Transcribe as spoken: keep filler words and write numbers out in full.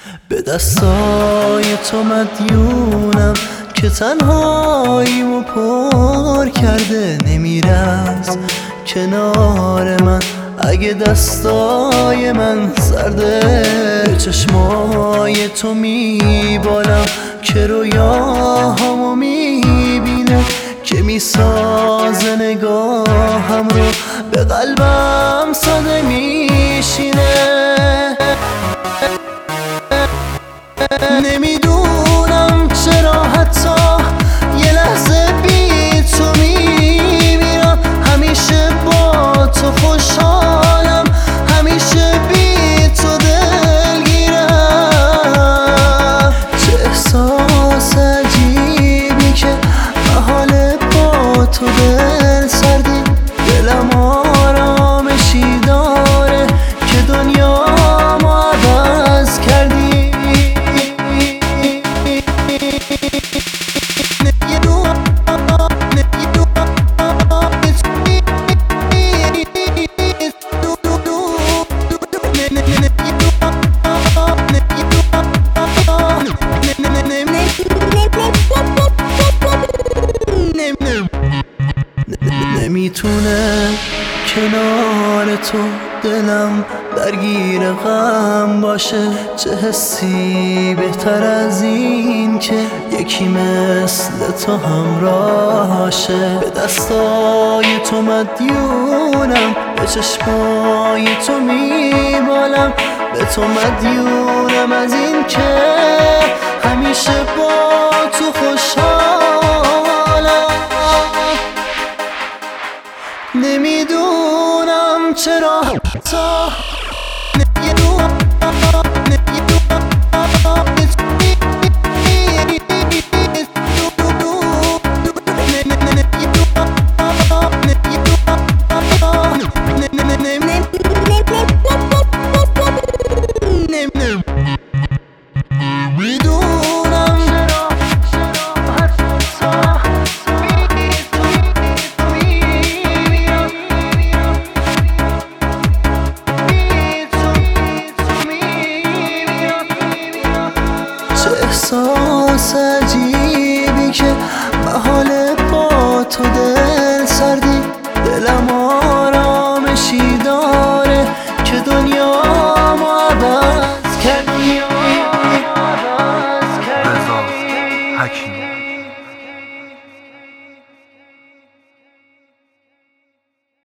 به دستای تو مدیونم که تنهاییمو پر کرده. نمیره از کنار من اگه دستای من سرده. به چشمای تو میبالم که رویاهامو میبینه، که میسازه نگاهم رو به قلبم ساده میشینه. نمیدونم چرا حتی یه لحظه بی تو میمیرم. همیشه با تو خوشحالم، همیشه بی تو دلگیرم. چه احساس عجیبی که محاله با تو دل سردی. دلم آرامشی داره که دنیامو عوض کردی. نمیتونه کنار تو دلم درگیر غم باشه. چه حسی بهتر از این که یکی مثل تو همراهشه. به دستای تو مدیونم، به چشمای تو میبالم. به تو مدیونم از این که همیشه با تو خوشحالم. نمیدونم چرا تا